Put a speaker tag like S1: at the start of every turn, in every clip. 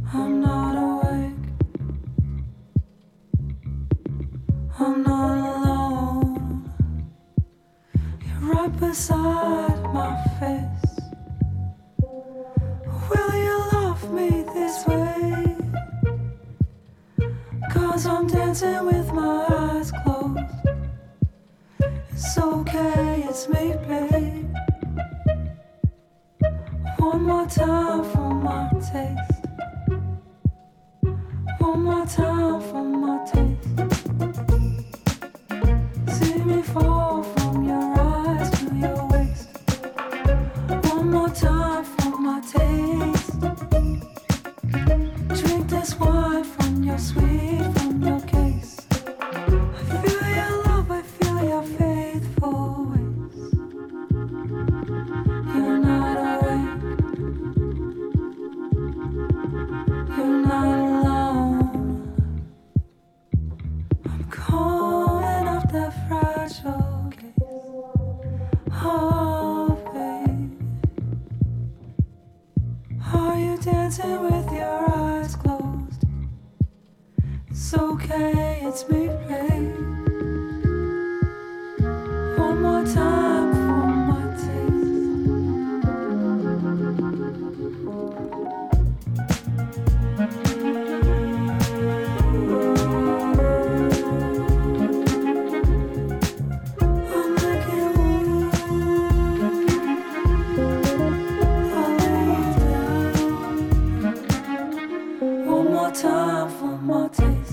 S1: I'm not awake. I'm not alone. You're right beside my face. Will you love me this way? 'Cause I'm dancing with my eyes closed. It's okay, it's me, babe. One more time for my taste. One more time for my taste. See me fall from your eyes to your waist. One more time for my taste. Drink this wine from your sweet, from your case. I feel your love, I feel your faithful ways. You're not awake. You're not alone. I'm calling up that fragile case. Oh, babe. Are you dancing with your eyes closed? It's okay, it's me, babe. One more time for my taste. I'm looking wound. I'll lay you down. One more time for my taste.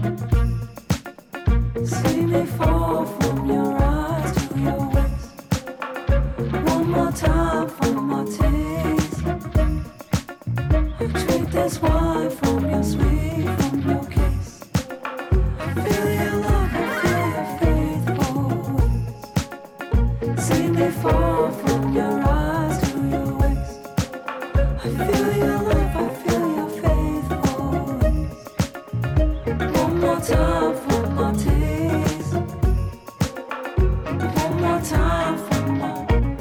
S1: See me fall from your eyes to your waist. One more time for my taste. I drink this wine from your sweet, from your case. I feel your love, I feel your faithful ways. See me fall from your eyes to your waist. I feel your love, I feel your faithful ways. One more time for my taste. One more time for my.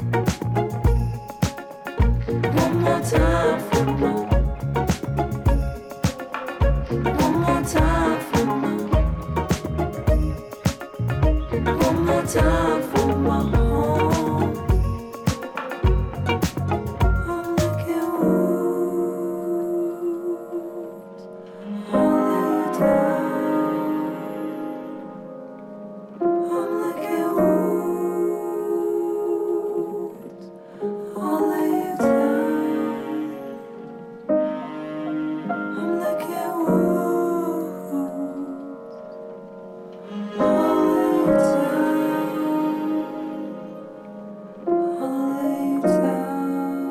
S1: One more time for my. One more time for my. One more time for my home. I'm looking wounds. I'll lay you down. I'm looking wounds. I'll lay you down. I'm looking wounds. I'll lay you down. I'll lay you down.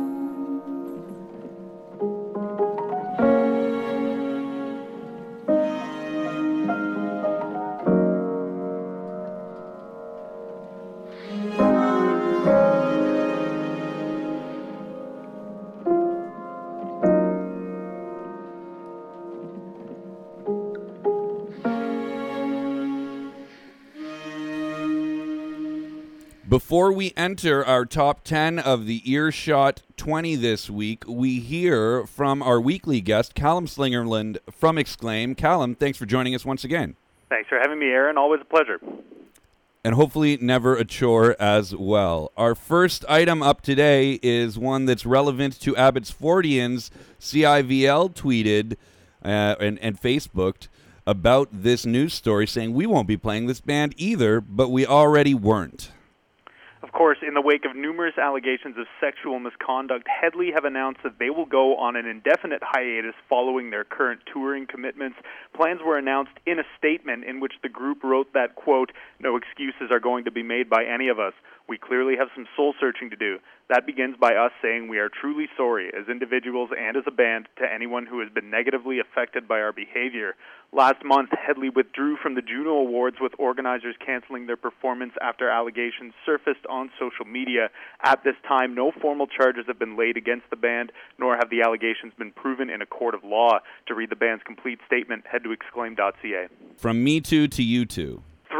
S2: Before we enter our top 10 of the Earshot 20 this week, we hear from our weekly guest, Callum Slingerland from Exclaim. Callum, thanks for joining us once again.
S3: Thanks for having me, Aaron. Always a pleasure.
S2: And hopefully never a chore as well. Our first item up today is one that's relevant to Abbotsfordians. CIVL tweeted and Facebooked about this news story saying we won't be playing this band either, but we already weren't.
S3: Of course, in the wake of numerous allegations of sexual misconduct, Headley have announced that they will go on an indefinite hiatus following their current touring commitments. Plans were announced in a statement in which the group wrote that, quote, "No excuses are going to be made by any of us. We clearly have some soul-searching to do. That begins by us saying we are truly sorry, as individuals and as a band, to anyone who has been negatively affected by our behavior." Last month, Headley withdrew from the Juno Awards, with organizers canceling their performance after allegations surfaced on social media. At this time, no formal charges have been laid against the band, nor have the allegations been proven in a court of law. To read the band's complete statement, head to exclaim.ca.
S2: From me too to you two.
S3: 3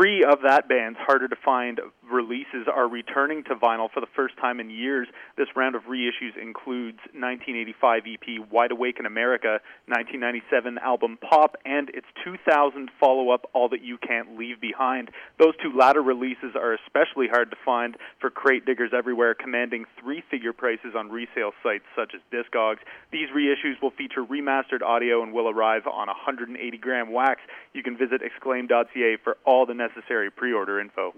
S3: 3 of that band's harder-to-find releases are returning to vinyl for the first time in years. This round of reissues includes 1985 EP Wide Awake in America, 1997 album Pop, and its 2000 follow-up All That You Can't Leave Behind. Those 2 latter releases are especially hard to find for crate diggers everywhere, commanding 3-figure prices on resale sites such as Discogs. These reissues will feature remastered audio and will arrive on 180-gram wax. You can visit exclaim.ca for all the necessary pre-order info.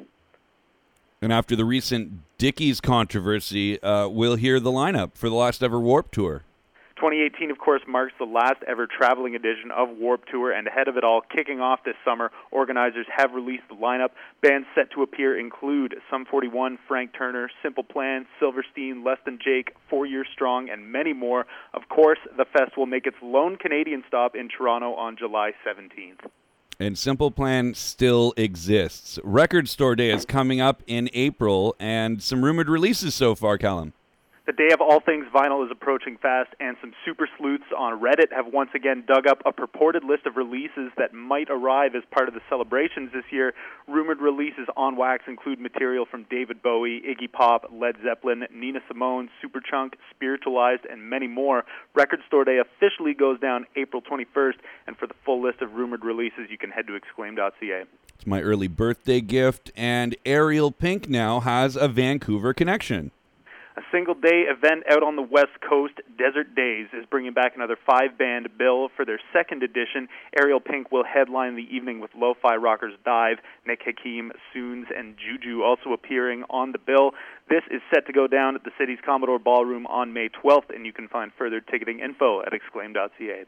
S2: And after the recent Dickies controversy, we'll hear the lineup for the last ever Warped Tour.
S3: 2018, of course, marks the last ever traveling edition of Warped Tour, and ahead of it all, kicking off this summer, organizers have released the lineup. Bands set to appear include Sum 41, Frank Turner, Simple Plan, Silverstein, Less Than Jake, 4 Years Strong, and many more. Of course, the fest will make its lone Canadian stop in Toronto on July 17th.
S2: And Simple Plan still exists. Record Store Day is coming up in April, and some rumored releases so far, Callum.
S3: The day of all things vinyl is approaching fast, and some super sleuths on Reddit have once again dug up a purported list of releases that might arrive as part of the celebrations this year. Rumored releases on wax include material from David Bowie, Iggy Pop, Led Zeppelin, Nina Simone, Superchunk, Spiritualized, and many more. Record Store Day officially goes down April 21st, and for the full list of rumored releases, you can head to exclaim.ca.
S2: It's my early birthday gift, and Ariel Pink now has a Vancouver connection.
S3: A single-day event out on the West Coast, Desert Days, is bringing back another 5-band bill for their second edition. Ariel Pink will headline the evening with lo-fi rockers Dive, Nick Hakim, Soons, and Juju also appearing on the bill. This is set to go down at the city's Commodore Ballroom on May 12th, and you can find further ticketing info at exclaim.ca.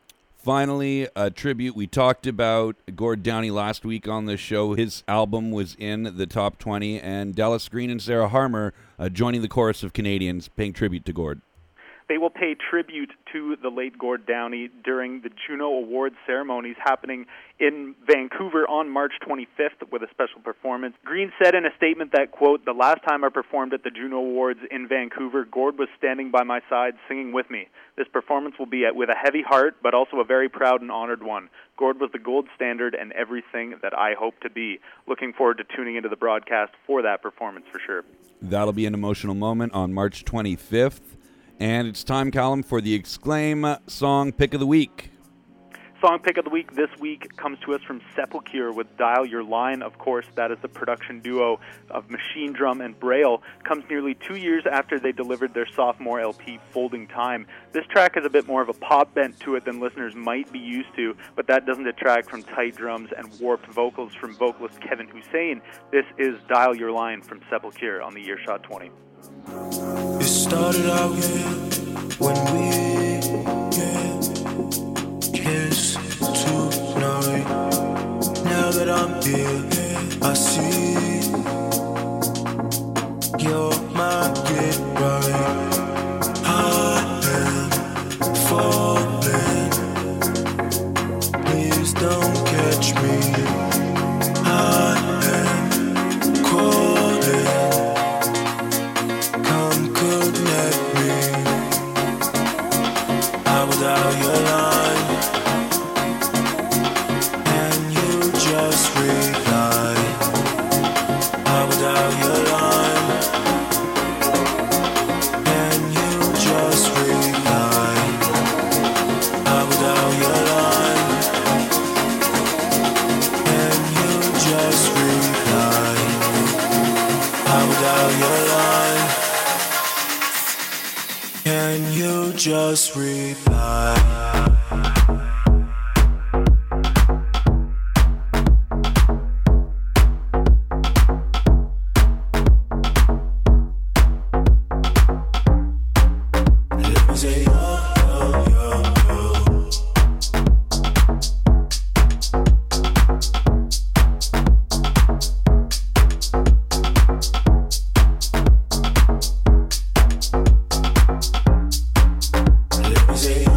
S2: Finally, a tribute. We talked about Gord Downie last week on the show. His album was in the top 20, and Dallas Green and Sarah Harmer joining the chorus of Canadians paying tribute to Gord.
S3: They will pay tribute to the late Gord Downie during the Juno Awards ceremonies happening in Vancouver on March 25th with a special performance. Green said in a statement that, quote, "The last time I performed at the Juno Awards in Vancouver, Gord was standing by my side singing with me. This performance will be with a heavy heart, but also a very proud and honored one. Gord was the gold standard and everything that I hope to be." Looking forward to tuning into the broadcast for that performance for sure.
S2: That'll be an emotional moment on March 25th. And it's time, Callum, for the Exclaim Song Pick of the Week.
S3: Song Pick of the Week this week comes to us from Sepulture with Dial Your Line. Of course, that is the production duo of Machine Drum and Braille. Comes nearly 2 years after they delivered their sophomore LP, Folding Time. This track has a bit more of a pop bent to it than listeners might be used to, but that doesn't detract from tight drums and warped vocals from vocalist Kevin Hussein. This is Dial Your Line from Sepulture on the Earshot 20.
S4: It started out when we kissed tonight. Now that I'm here, I see you're my get right. I am falling. Please don't catch me. I am crawling. Connect me. I will dial your line, and you just reply. I will dial your line, and you just reply. I will dial your line, and you just reply. I will dial your line. Can you just reply? Let me say Say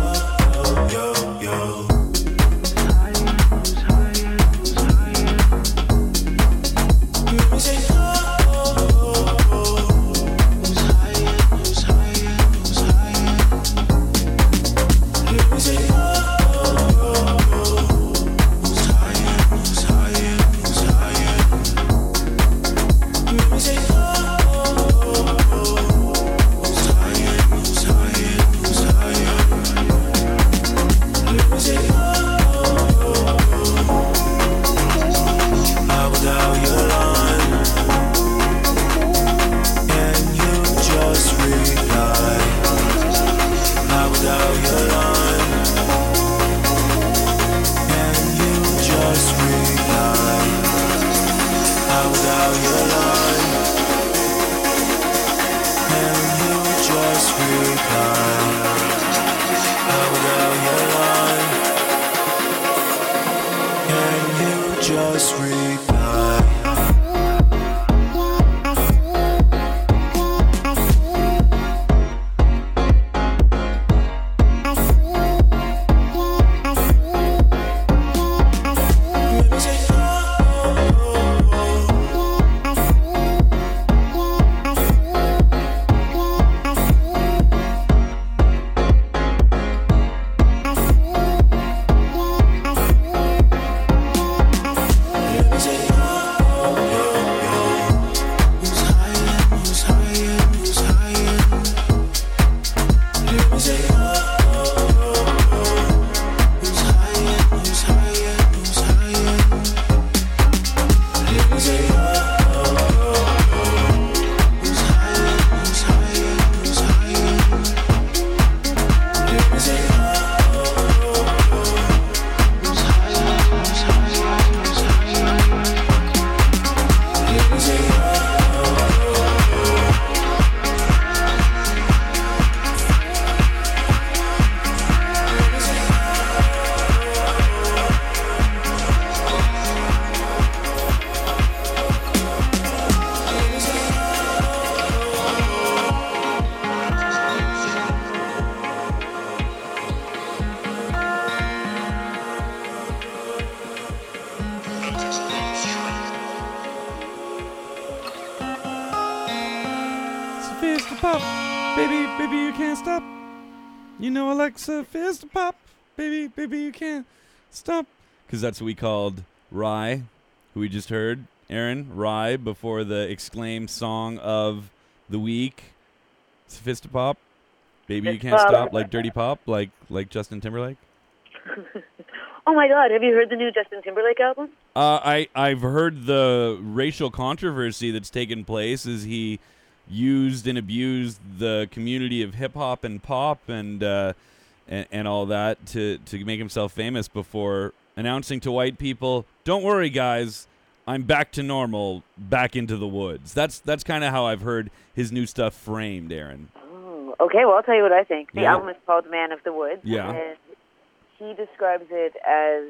S2: baby, you can't stop. You know Alexa fist pop. Baby, baby, you can't stop. Because that's what we called Rye, who we just heard. Aaron, Rye, before the exclaimed song of the week. Sophistopop. Baby, you can't stop, like Dirty Pop, like Justin Timberlake.
S5: Oh my God! Have you heard the new Justin Timberlake album?
S2: I've heard the racial controversy that's taken place as he used and abused the community of hip hop and pop and all that to make himself famous before announcing to white people, "Don't worry, guys, I'm back to normal, back into the woods." That's kind of how I've heard his new stuff framed, Aaron.
S5: Oh, okay. Well, I'll tell you what I think. The
S2: Yeah.
S5: album is called Man of the Woods.
S2: Yeah.
S5: And he describes it as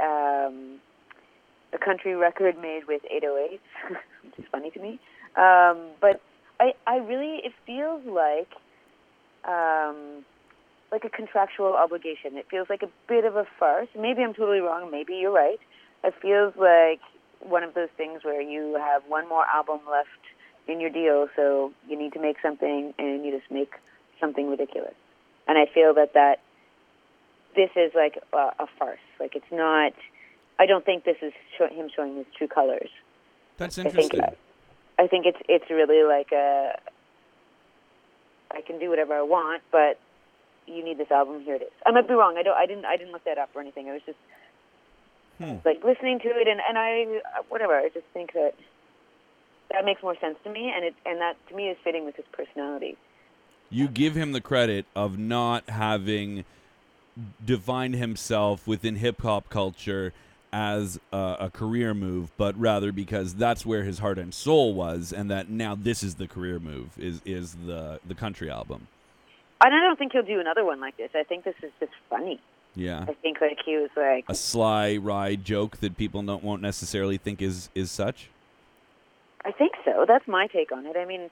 S5: a country record made with 808s, which is funny to me. But I really, it feels like a contractual obligation. It feels like a bit of a farce. Maybe I'm totally wrong. Maybe you're right. It feels like one of those things where you have one more album left in your deal, so you need to make something, and you just make something ridiculous. And I feel that this is like a farce. Like, it's not. I don't think this is him showing his true colors.
S2: That's interesting.
S5: I think it's really like I can do whatever I want, but you need this album. Here it is. I might be wrong. I didn't look that up or anything. I was just like listening to it, and I whatever. I just think that makes more sense to me, and that to me is fitting with his personality.
S2: You give him the credit of not having defined himself within hip-hop culture as a career move, but rather because that's where his heart and soul was, and that now this is the career move, is the country album.
S5: And I don't think he'll do another one like this. I think this is just funny.
S2: Yeah.
S5: I think like he was like
S2: a sly Rye joke that people won't necessarily think is such.
S5: I think so. That's my take on it. I mean,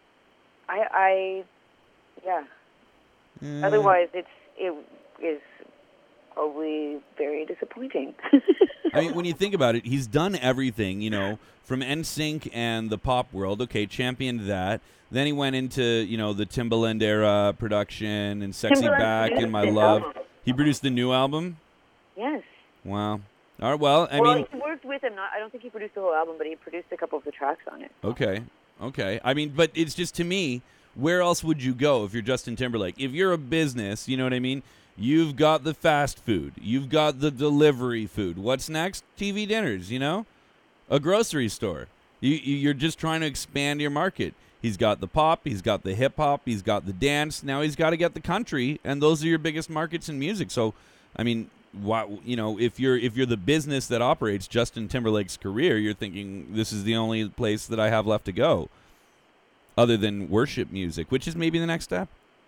S5: yeah. Otherwise, it is probably very disappointing.
S2: I mean, when you think about it, he's done everything, from NSYNC and the pop world. Okay, championed that. Then he went into, the Timbaland era production and Sexy Back and My Love. He produced the new album?
S5: Yes.
S2: Wow. All right, well, I mean,
S5: he worked with him. I don't think he produced the whole album, but he produced a couple of the tracks on it.
S2: Okay. I mean, but it's just, to me, where else would you go if you're Justin Timberlake? If you're a business, you know what I mean? You've got the fast food. You've got the delivery food. What's next? TV dinners, A grocery store. You're just trying to expand your market. He's got the pop. He's got the hip-hop. He's got the dance. Now he's got to get the country, and those are your biggest markets in music. So, I mean, if you're the business that operates Justin Timberlake's career, you're thinking this is the only place that I have left to go other than worship music, which is maybe the next step.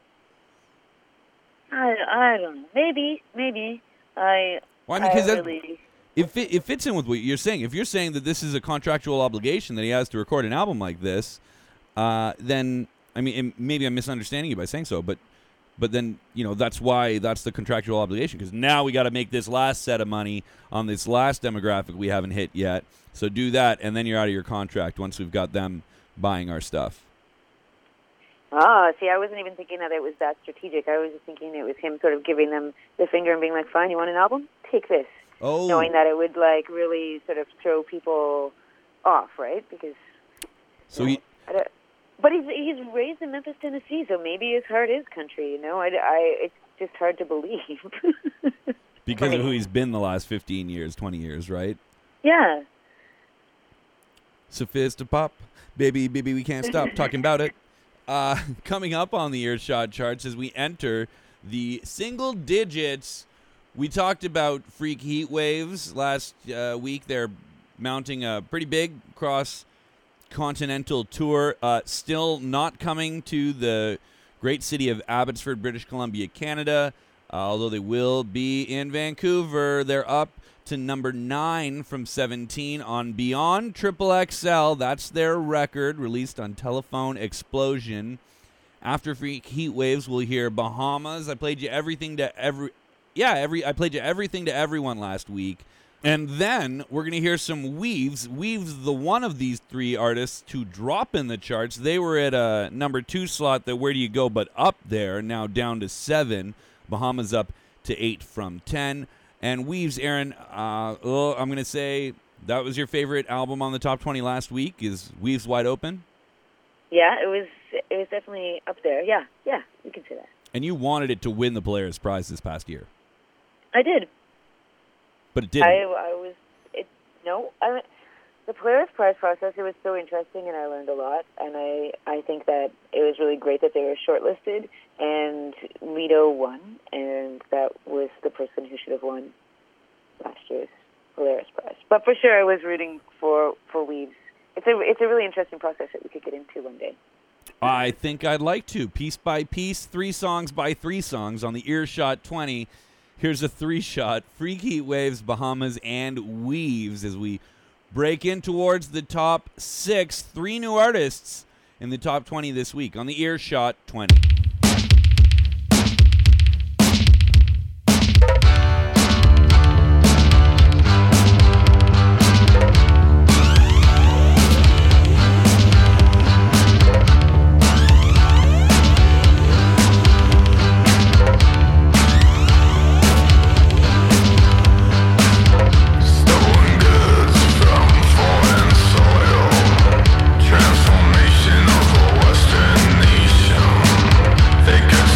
S5: I don't know. Maybe.
S2: Well, I mean, because it fits in with what you're saying. If you're saying that this is a contractual obligation that he has to record an album like this, then, I mean, maybe I'm misunderstanding you by saying so, but then, that's why that's the contractual obligation, because now we got to make this last set of money on this last demographic we haven't hit yet. So do that, and then you're out of your contract once we've got them buying our stuff.
S5: See, I wasn't even thinking that it was that strategic. I was just thinking it was him sort of giving them the finger and being like, fine, you want an album? Take this.
S2: Oh.
S5: Knowing that it would, like, really sort of throw people off, right? Because...
S2: So
S5: But he's raised in Memphis, Tennessee, so maybe his heart is country, it's just hard to believe.
S2: Because of who he's been the last 15 years, 20 years, right?
S5: Yeah.
S2: Sophistopop. Baby, we can't stop talking about it. Coming up on the Earshot charts as we enter the single digits. We talked about Freak Heat Waves last week. They're mounting a pretty big cross-continental tour. Still not coming to the great city of Abbotsford, British Columbia, Canada, although they will be in Vancouver. They're up to number 9 from 17 on Beyond XXL. That's their record, released on Telephone Explosion. After Freak Heat Waves, we'll hear Bahamas. I played you everything to everyone last week. And then we're going to hear some Weaves. Weaves, the one of these three artists to drop in the charts. They were at a number 2 slot, that Where Do You Go But Up there, now down to 7. Bahamas up to 8 from 10. And Weaves, Aaron, I'm going to say that was your favorite album on the top 20 last week. Is Weaves Wide Open?
S5: Yeah, it was definitely up there. Yeah, you can say that.
S2: And you wanted it to win the Polaris Prize this past year.
S5: I did.
S2: But it didn't.
S5: The Polaris Prize process, it was so interesting, and I learned a lot. And I think that it was really great that they were shortlisted, and Lido won, and that was the person who should have won last year's Polaris Prize. But for sure, I was rooting for Weaves. It's a really interesting process that we could get into one day.
S2: I think I'd like to. Piece by piece, 3 songs by 3 songs on the Earshot 20. Here's a 3-shot, Freak Heat Waves, Bahamas, and Weaves as we break in towards the top 6. 3 new artists in the top 20 this week on the Earshot 20.
S6: Transformation of a Western nation.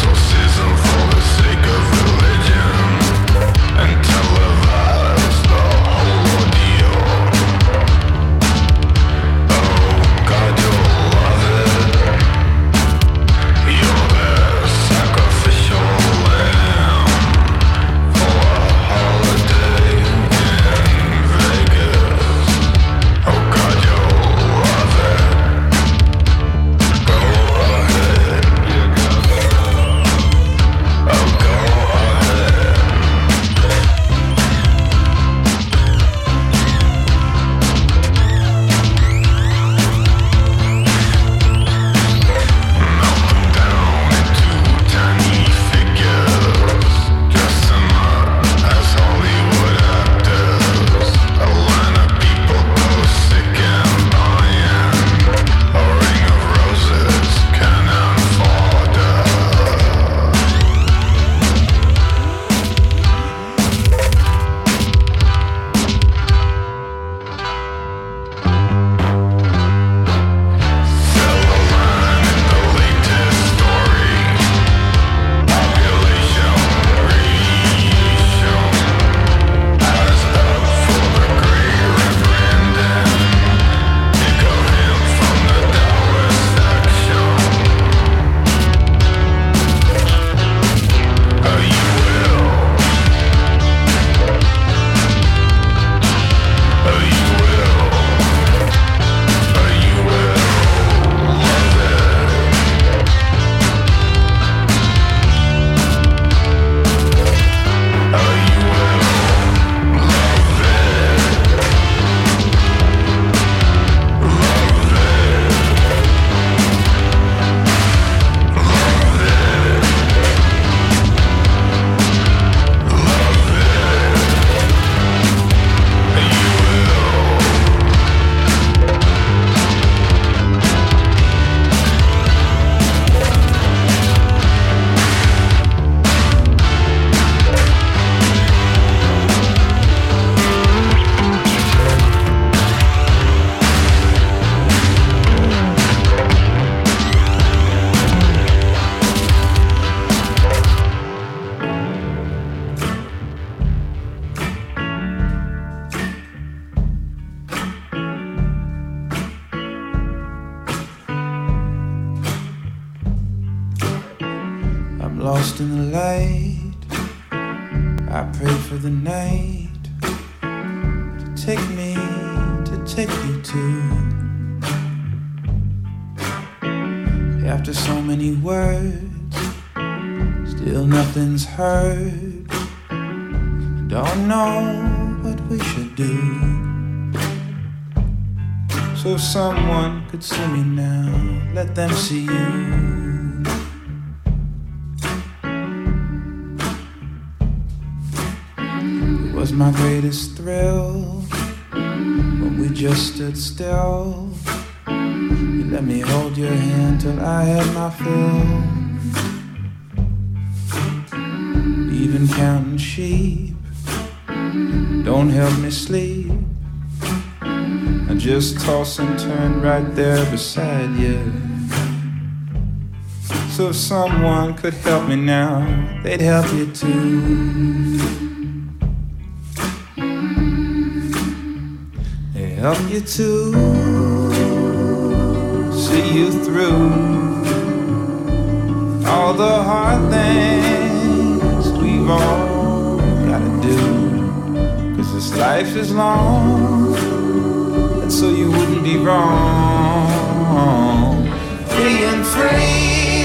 S4: lost in the light. I pray for the night to take me, to take you to. After so many words, still nothing's heard. Don't know what we should do. So if someone could see me now, let them see you. was my greatest thrill when we just stood still. You let me hold your hand till I had my fill. Even counting sheep don't help me sleep. I just toss and turn right there beside you. So if someone could help me now, they'd help you too. They help you to see you through all the hard things we've all gotta do. 'Cause this life is long, and so you wouldn't be wrong being free.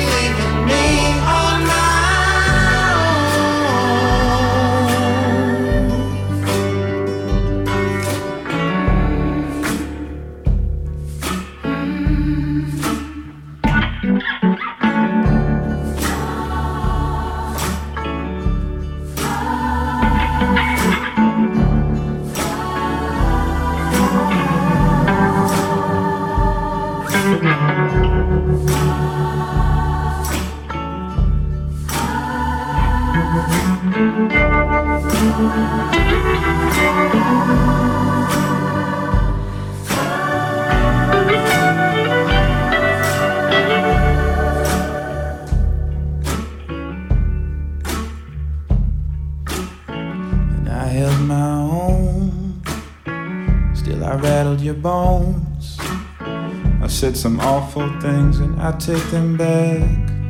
S4: Your bones. I said some awful things and I take them back.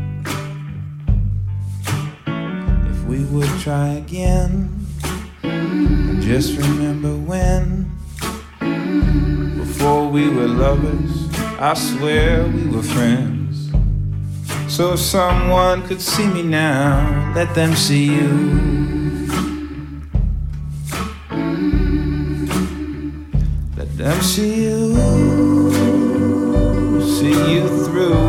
S4: If we would try again, and just remember when, before we were lovers, I swear we were friends. So if someone could see me now, let them see you. Let them see you through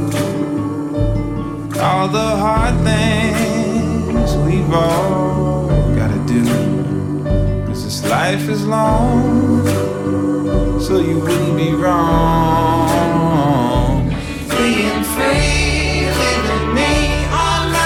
S4: all the hard things we've all gotta do. 'Cause this life is long, so you wouldn't be wrong being free, leaving me on my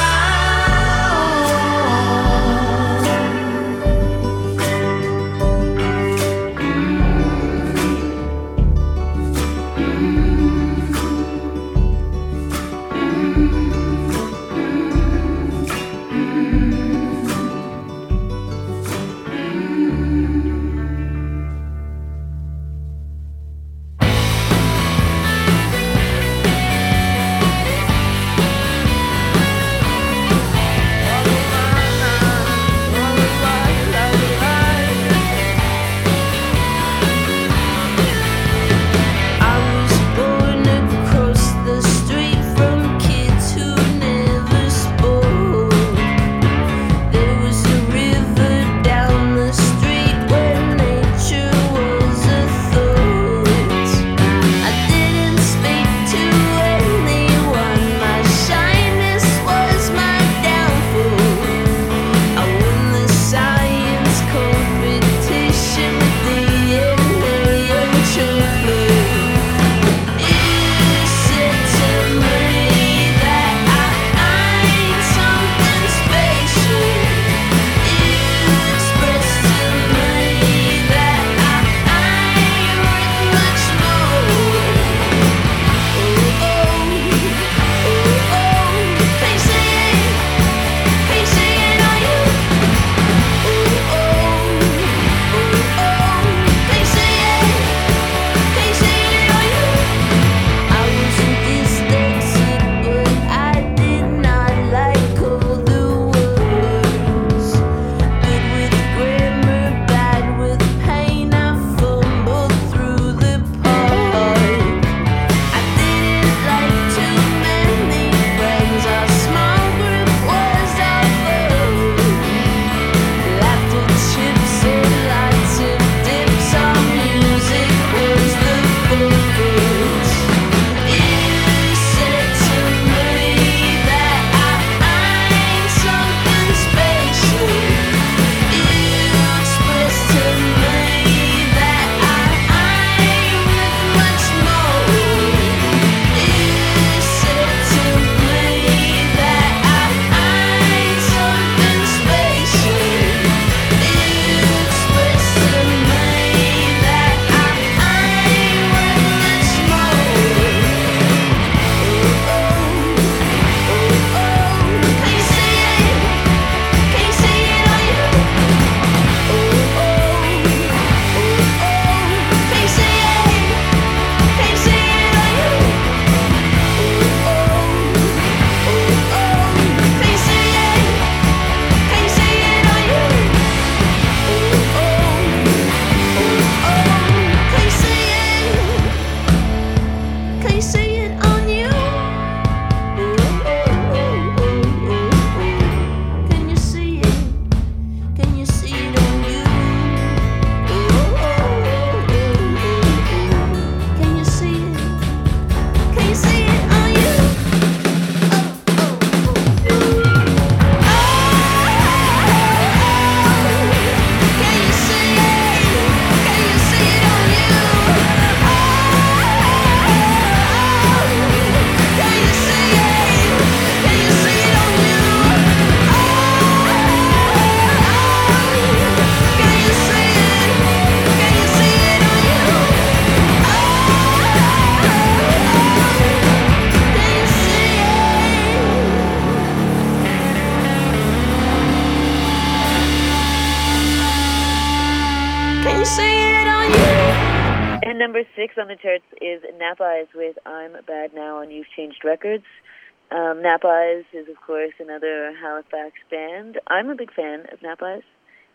S5: And number 6 on the charts is Nap Eyes with I'm Bad Now on You've Changed Records. Nap Eyes is, of course, another Halifax band. I'm a big fan of Nap Eyes.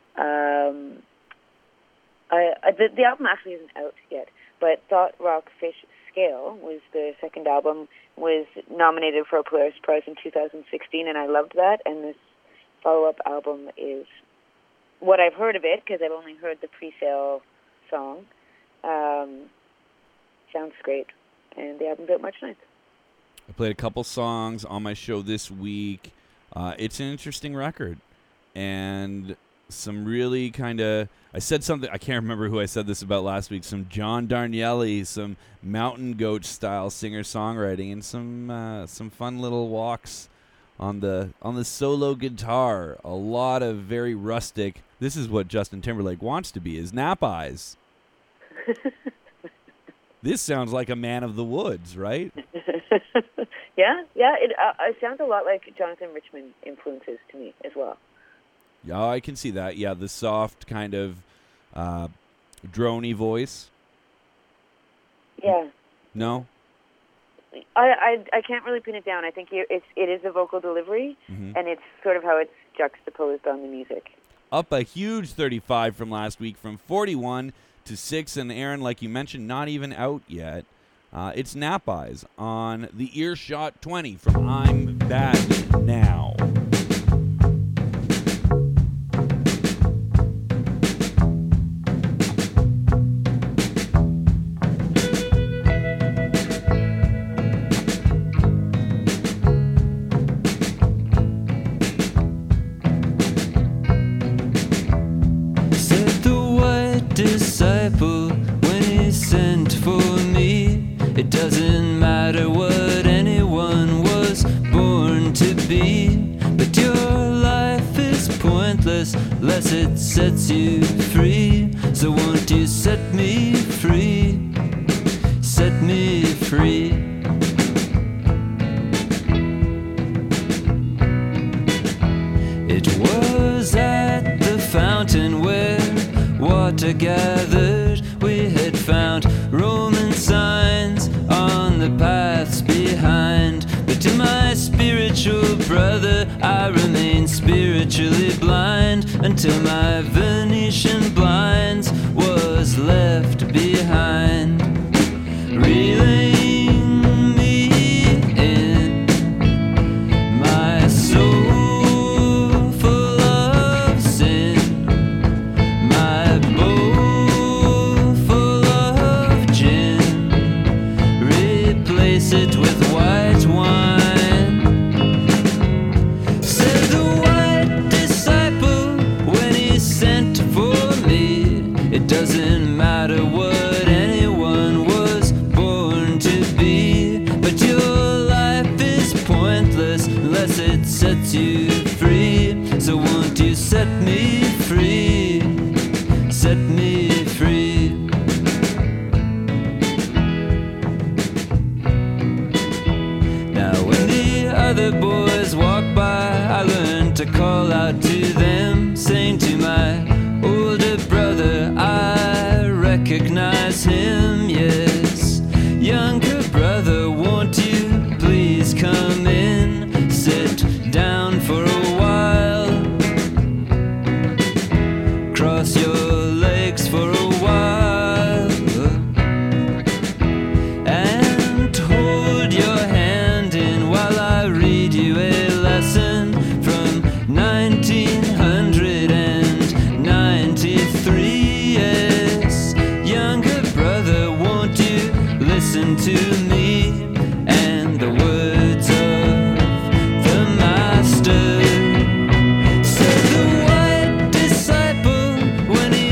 S5: The album actually isn't out yet, but Thought Rock Fish Scale was their second album, was nominated for a Polaris Prize in 2016, and I loved that. And this follow-up album is what I've heard of it, because I've only heard the pre-sale song. Sounds great, and the album's out March 9th.
S2: I played a couple songs on my show this week. It's an interesting record, and some really kind of, I said something, I can't remember who I said this about last week, some John Darnielle, some Mountain Goat style singer-songwriting, and some fun little walks on the solo guitar. A lot of very rustic, this is what Justin Timberlake wants to be, is Nap Eyes. This sounds like a man of the woods, right?
S5: Yeah. It sounds a lot like Jonathan Richman influences to me as well.
S2: Yeah, I can see that. Yeah, the soft kind of drony voice.
S5: Yeah.
S2: No?
S5: I can't really pin it down. I think it is a vocal delivery, and it's sort of how it's juxtaposed on the music.
S2: Up a huge 35 from last week, from 41 to 6, and Aaron, like you mentioned, not even out yet. It's Nap Eyes on the Earshot 20 from I'm Bad Now.
S7: Disciple, when he sent for me, it doesn't matter what anyone was born to be, but your life is pointless unless it sets you free. So won't you set me free, set me free. It was at the fountain where water gathered, we had found Roman signs on the paths behind. But to my spiritual brother, I remained spiritually blind until my Venetian blinds was left behind. Reeling me in, my soul full of sin, my bowl full of gin, replace it with white wine. Said the white disciple when he sent for me, it doesn't matter what anyone was born to be, but your life is pointless unless it sets you free. So won't you set me free, set me free. Now when the other boys walk by, I learn to call out to them, saying to my older brother, I recognize him, yes. Younger brother, won't you please come in, sit down for a while, cross your legs for a while, and hold your hand in while I read you a lesson from 1993. Yes, younger brother, won't you listen to me and the words of the master? Said the white disciple when he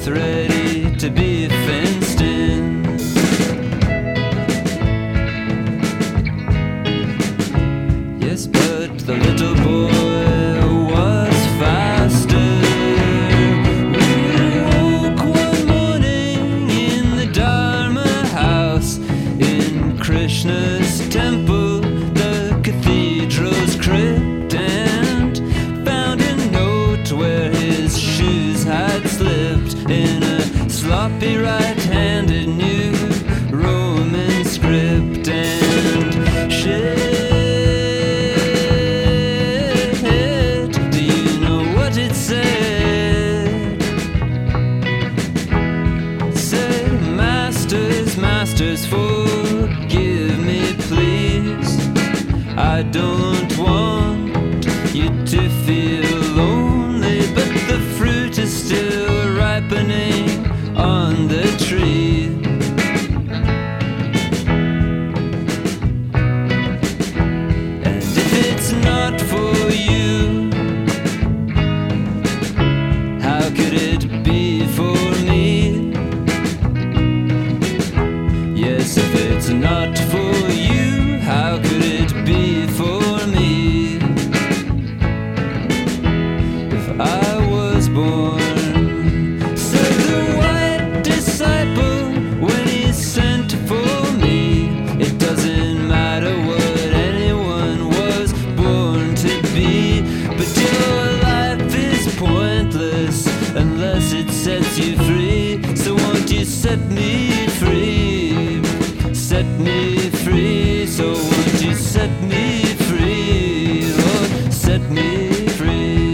S7: both ready to be fenced in. Yes, but the little boy was faster. We woke one morning in the Dharma house in Krishna's temple, the cathedral's crypt, and found a note where his shoes had slipped in a sloppy right-handed new Roman script. And shit, do you know what it said? It said, masters, masters, forgive me please. I don't want you to feel lonely, but the fruit is still ripening on the tree. And if it's not for you, how could it be for me? Yes, if it's not for you, how could it be for me? If I was born, said the white disciple when he sent for me, it doesn't matter what anyone was born to be, but your life is pointless unless it sets you free. So won't you set me free? Set me free. So won't you set me free? Lord, set me free.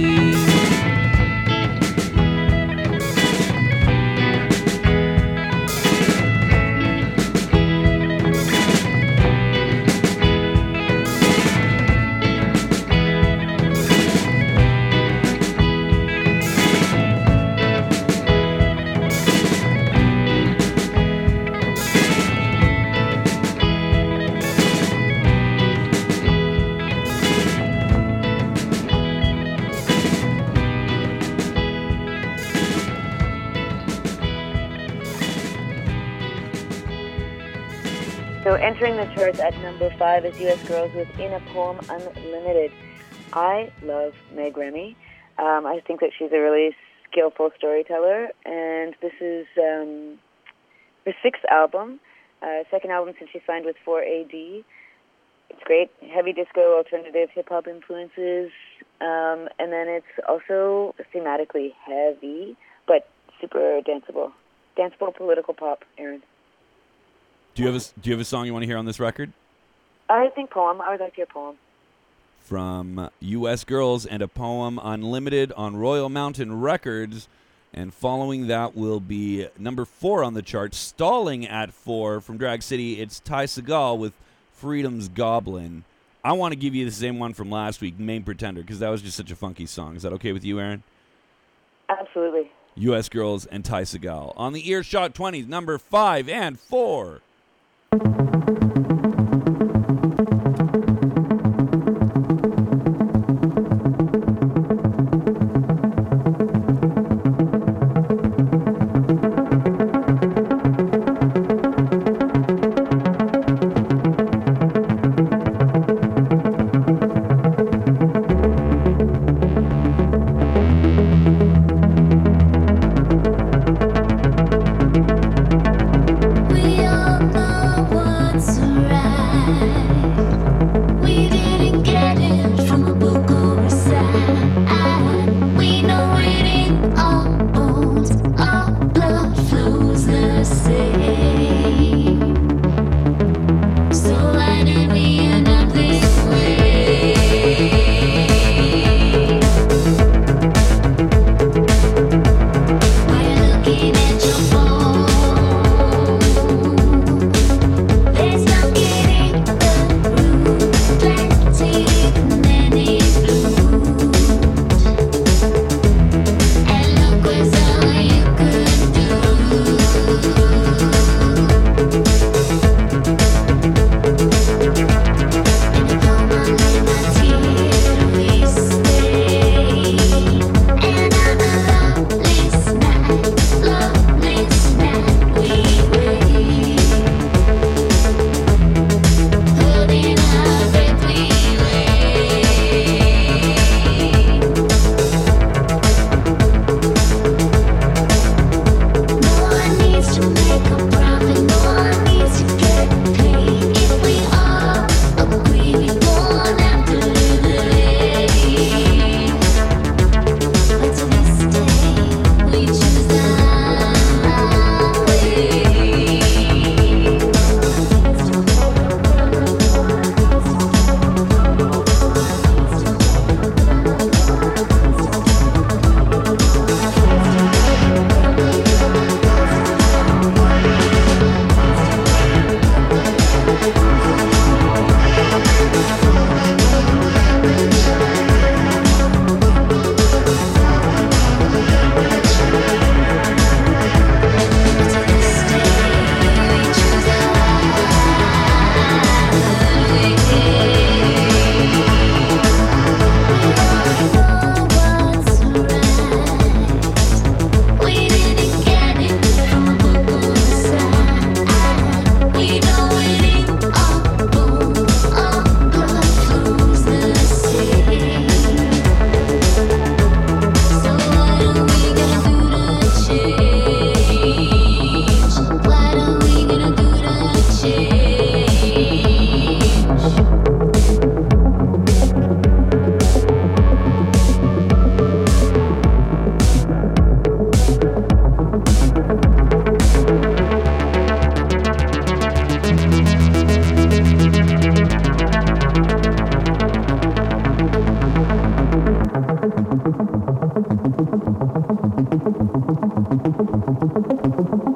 S5: So entering the charts at number 5 is U.S. Girls with In a Poem Unlimited. I love Meg Remy. I think that she's a really skillful storyteller, and this is her 6th album, second album since she signed with 4AD. It's great, heavy disco, alternative hip-hop influences, and then it's also thematically heavy, but super danceable. Danceable political pop, Aaron.
S2: Do you have a song you want to hear on this record?
S5: I think poem. I would like to hear poem.
S2: From U.S. Girls and a Poem Unlimited on Royal Mountain Records. And following that will be number 4 on the chart, stalling at 4 from Drag City. It's Ty Segall with Freedom's Goblin. I want to give you the same one from last week, Main Pretender, because that was just such a funky song. Is that okay with you, Aaron?
S5: Absolutely.
S2: U.S. Girls and Ty Segall on the Earshot 20s, number 5 and 4.
S1: We all know what's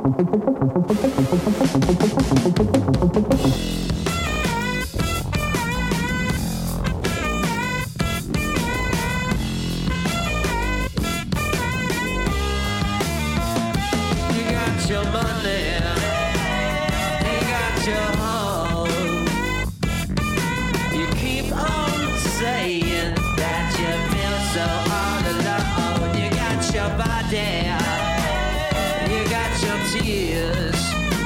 S7: You got your money, you got your home. You keep on saying that you feel so all alone. You got your body, you got your tears.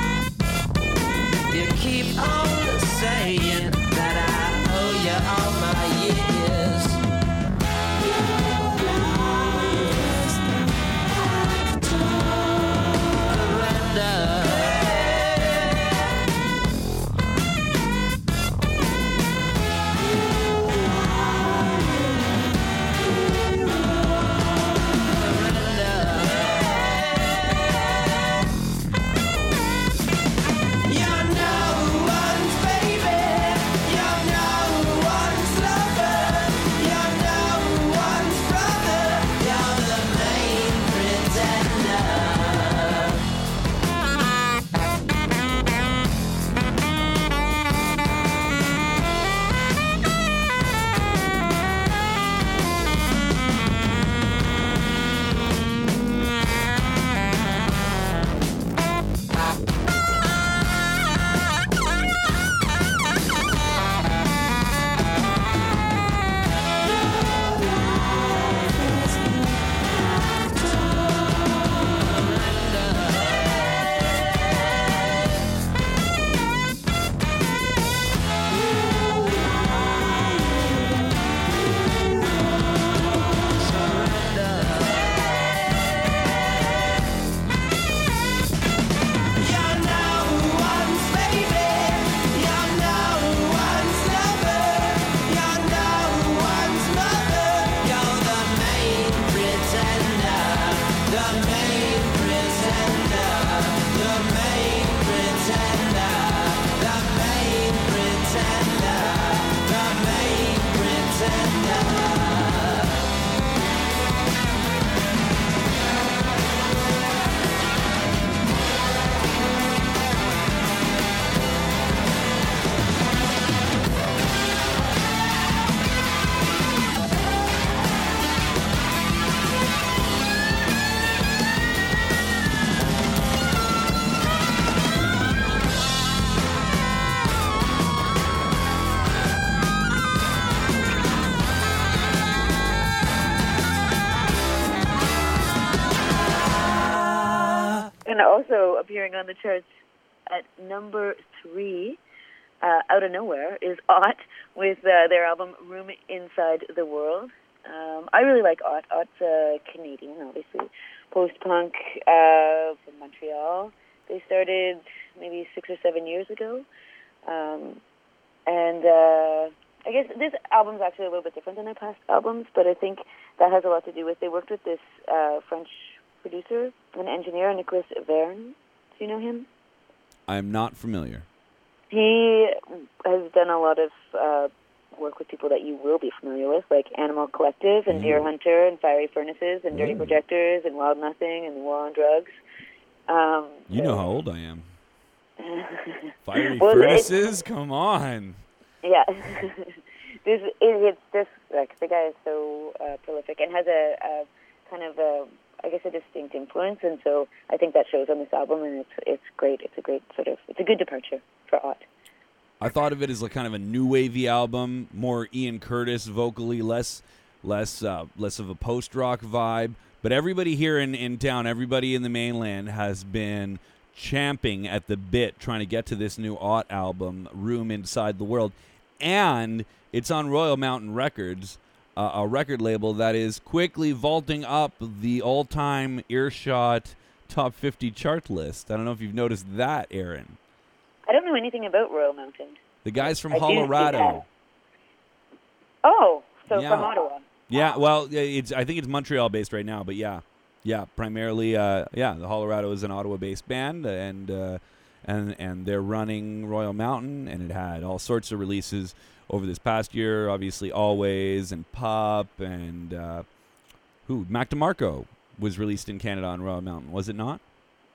S7: You keep on saying that I owe you all my years.
S5: And also appearing on the charts at number 3, out of nowhere, is Ott with their album Room Inside the World. I really like Ott. Ott's Canadian, obviously. Post-punk from Montreal. They started maybe 6 or 7 years ago. And I guess this album's actually a little bit different than their past albums, but I think that has a lot to do with they worked with this French producer and engineer, Nicolas Verne. Do you know him?
S2: I'm not familiar.
S5: He has done a lot of work with people that you will be familiar with, like Animal Collective and Deer Hunter and Fiery Furnaces and Dirty Projectors and Wild Nothing and The War on Drugs.
S2: You know how old I am. Fiery
S5: Well,
S2: Furnaces? Come on.
S5: Yeah. It's just, like, the guy is so prolific and has a kind of I guess a distinct influence, and so I think that shows on this album, and it's great. It's a great it's a good departure for Ott.
S2: I thought of it as like kind of a new wavy album, more Ian Curtis vocally, less of a post rock vibe. But everybody here in town, everybody in the mainland has been champing at the bit trying to get to this new Ott album, Room Inside the World, and it's on Royal Mountain Records, a record label that is quickly vaulting up the all-time Earshot Top 50 chart list. I don't know if you've noticed that, Aaron.
S5: I don't know anything about Royal Mountain.
S2: The guys from
S5: I do see
S2: Colorado.
S5: that. Oh, so
S2: Yeah.
S5: from Ottawa.
S2: Yeah, well, I think it's Montreal based right now, but yeah, primarily, the Colorado is an Ottawa-based band, and they're running Royal Mountain, and it had all sorts of releases over this past year. Obviously, Always and Pup, and Mac DeMarco was released in Canada on Royal Mountain, was it not?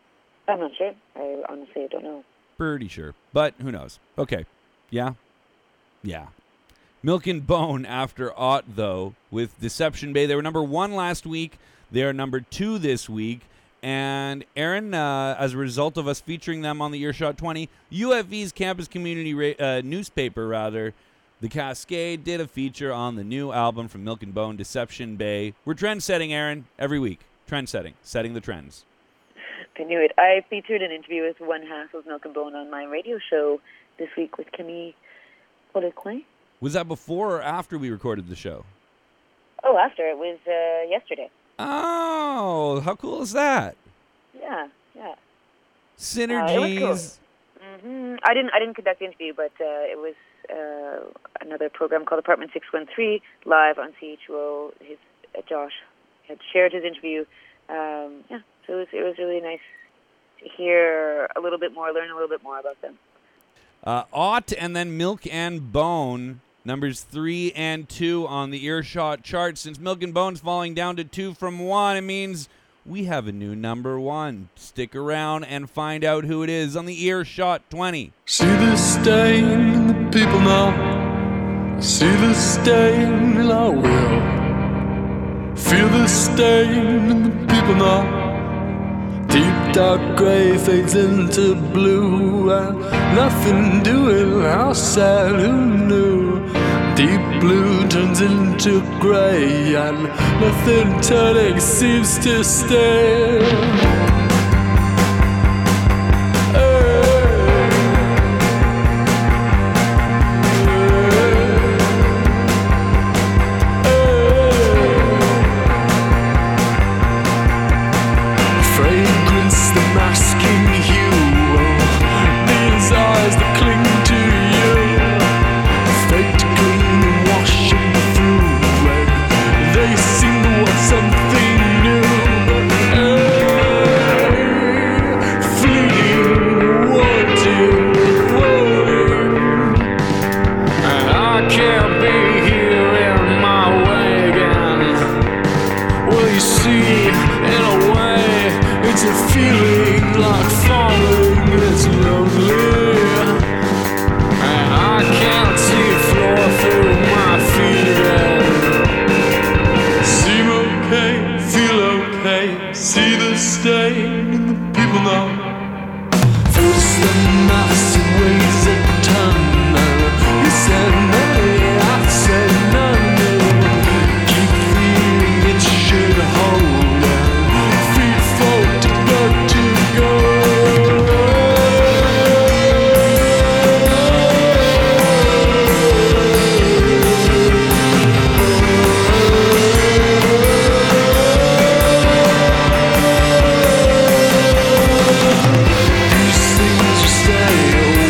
S5: I'm not sure. I honestly don't know.
S2: Pretty sure. But who knows? Okay. Yeah? Yeah. Milk and Bone after Ought, though, with Deception Bay. They were number 1 last week. They are number 2 this week. And Aaron, as a result of us featuring them on the Earshot 20, UFV's campus community newspaper, The Cascade, did a feature on the new album from Milk and Bone, Deception Bay. We're trend-setting, Aaron, every week. Trend-setting. Setting the trends.
S5: I knew it. I featured an interview with one half of Milk and Bone on my radio show this week with Camille Polecoin.
S2: Was that before or after we recorded the show?
S5: Oh, after. It was yesterday.
S2: Oh, how cool is that?
S5: Yeah.
S2: Synergies.
S5: It was cool. I didn't conduct the interview, but it was another program called Apartment 613 live on CHUO. Josh had shared his interview. So it was really nice to hear a little bit more, learn a little bit more about them.
S2: Ought and then Milk and Bone, numbers 3 and 2 on the Earshot chart. Since Milk and Bone's falling down to 2 from 1, it means we have a new number 1. Stick around and find out who it is on the Earshot 20.
S8: See the stain in the people now. See the stain in our will. Feel the stain in the people now. Deep dark grey fades into blue, and nothing doing, how sad, who knew? Deep blue turns into grey, and nothing turning seems to stay. Stay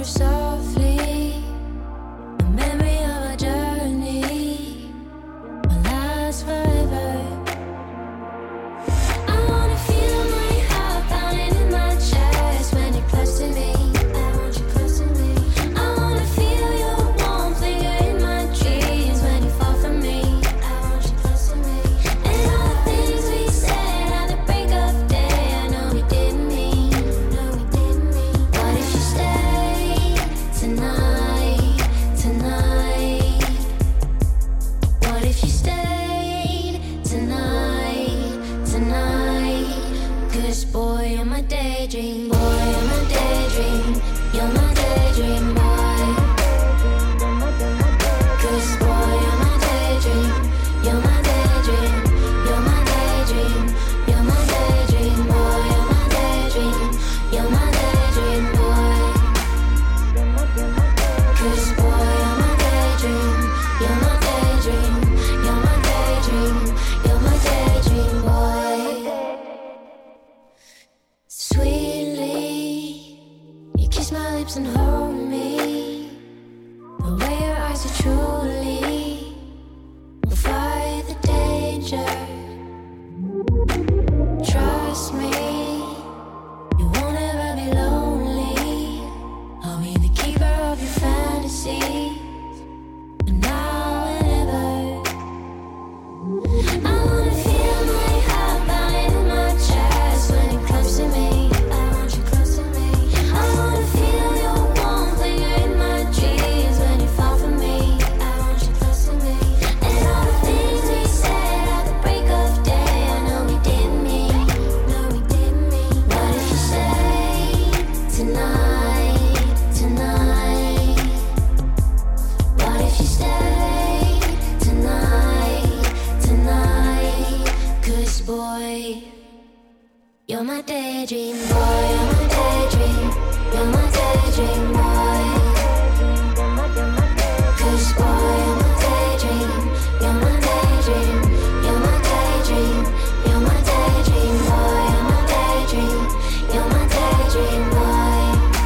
S1: softly. The memory of our journey will last forever. I wanna feel my heart pounding in my chest when you're close to me. I want you close to me. I wanna feel your warmth linger in my dreams when you fall from me. I want you close to me. And all the things we said at the break of day, I know we didn't mean. No, we didn't mean. What if you stay tonight, tonight? What if you stayed tonight, tonight? 'Cause boy, you're my daydream. Boy, you're my daydream. You're my daydream, boy. 'Cause boy, you're my daydream. You're my daydream. You're my daydream. You're my daydream, boy. You're my daydream. You're my daydream, boy. 'Cause boy, you're my daydream. You're my daydream. You're my daydream. You're my daydream, boy. Sweetly, you kiss my lips and hold me. The way your eyes are truly will fight the danger. Trust me, you won't ever be lonely. I'll be the keeper of your fantasies, and now and ever. I wanna feel my heart pounding in my chest when you're close to me. I want you close to me. I wanna feel your warmth linger in my dreams when you fall from me. I want you close to me. And all the things we said at the break of day, I know we didn't mean. No, we didn't mean. What if you stay tonight, tonight? What if you stay tonight, tonight? 'Cause boy, you're my daydream, boy. You're my daydream. You're my daydream, boy. 'Cause boy, you're my daydream. You're my daydream. You're my daydream. You're my daydream, boy. You're my daydream. You're my daydream, boy.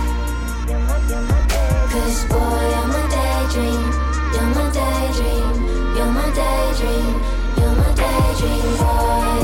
S1: 'Cause boy, you're my daydream. You're my daydream. You're my daydream. You're my daydream, boy.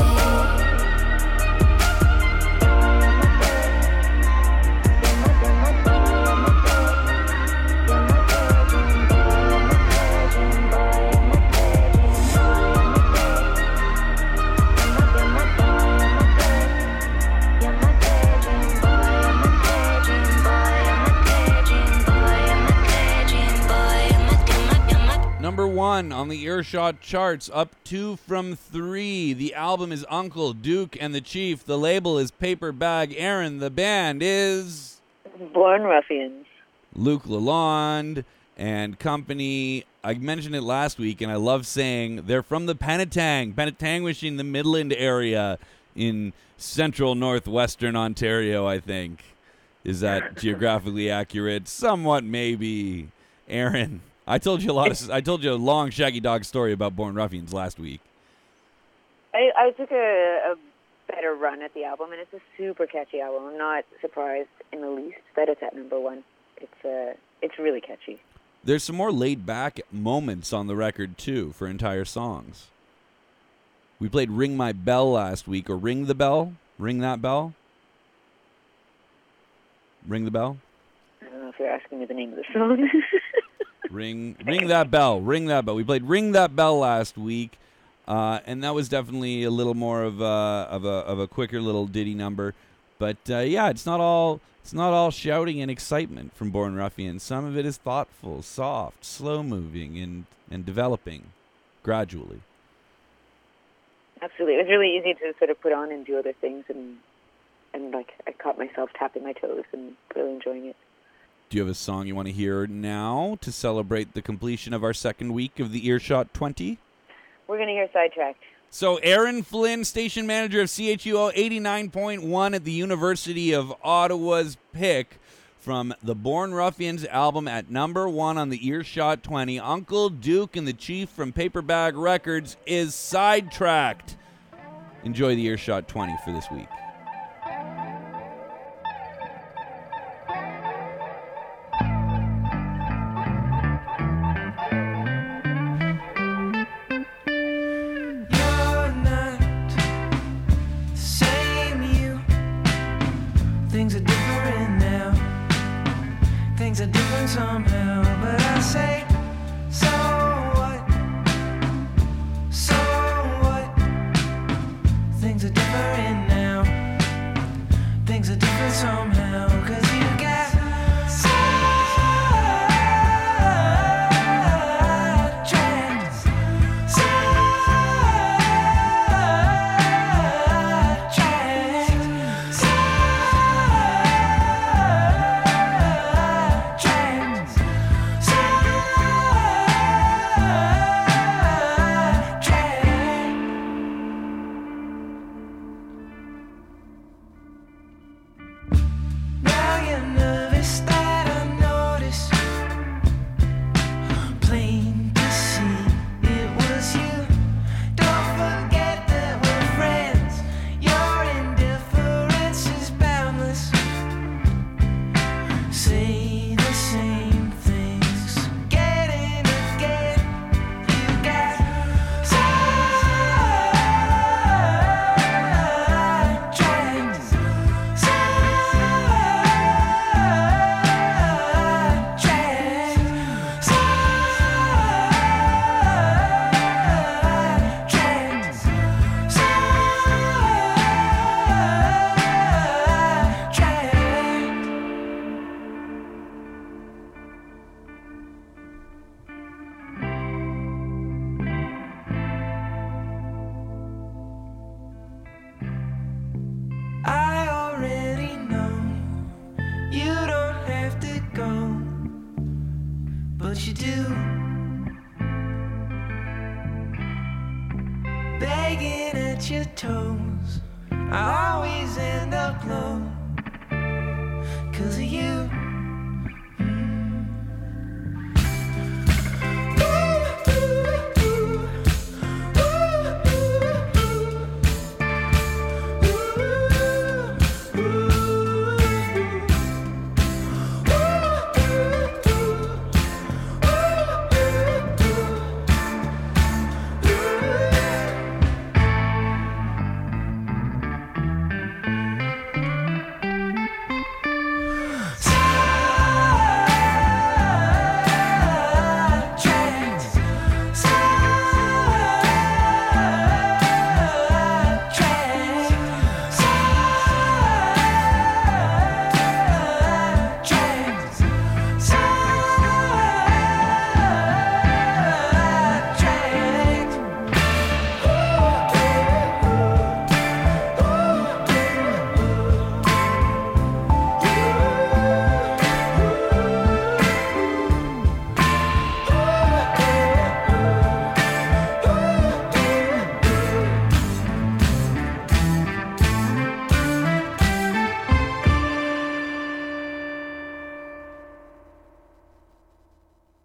S2: Number 1 on the Earshot charts, up 2 from 3. The album is Uncle, Duke, and the Chief. The label is Paper Bag. Aaron, the band is
S5: Born Ruffians.
S2: Luke Lalonde and company. I mentioned it last week, and I love saying they're from the Penetangwishing, the Midland area in central northwestern Ontario, I think. Is that geographically accurate? Somewhat, maybe. Aaron, I told you a long Shaggy Dog story about Born Ruffians last week.
S5: I took a better run at the album, and it's a super catchy album. I'm not surprised in the least that it's at number 1. It's really catchy.
S2: There's some more laid-back moments on the record, too, for entire songs. We played Ring My Bell last week, or Ring the Bell? Ring That Bell? Ring the Bell?
S5: I don't know if you're asking me the name of the song.
S2: Ring That Bell. Ring That Bell. We played Ring That Bell last week, and that was definitely a little more of a quicker little ditty number. But yeah, it's not all shouting and excitement from Born Ruffians. Some of it is thoughtful, soft, slow moving, and developing gradually.
S5: Absolutely, it was really easy to sort of put on and do other things, and like I caught myself tapping my toes and really enjoying it.
S2: Do you have a song you want to hear now to celebrate the completion of our second week of the Earshot 20?
S5: We're going to hear Sidetracked.
S2: So Aaron Flynn, station manager of CHUO 89.1 at the University of Ottawa's pick from the Born Ruffians album at number 1 on the Earshot 20. Uncle Duke and the Chief from Paper Bag Records is Sidetracked. Enjoy the Earshot 20 for this week.
S9: Things are different now. Things are different somehow. But I say, so what? So what? Things are different now. Things are different somehow. 'Cause you got but you do. Begging at your toes, I always end up low.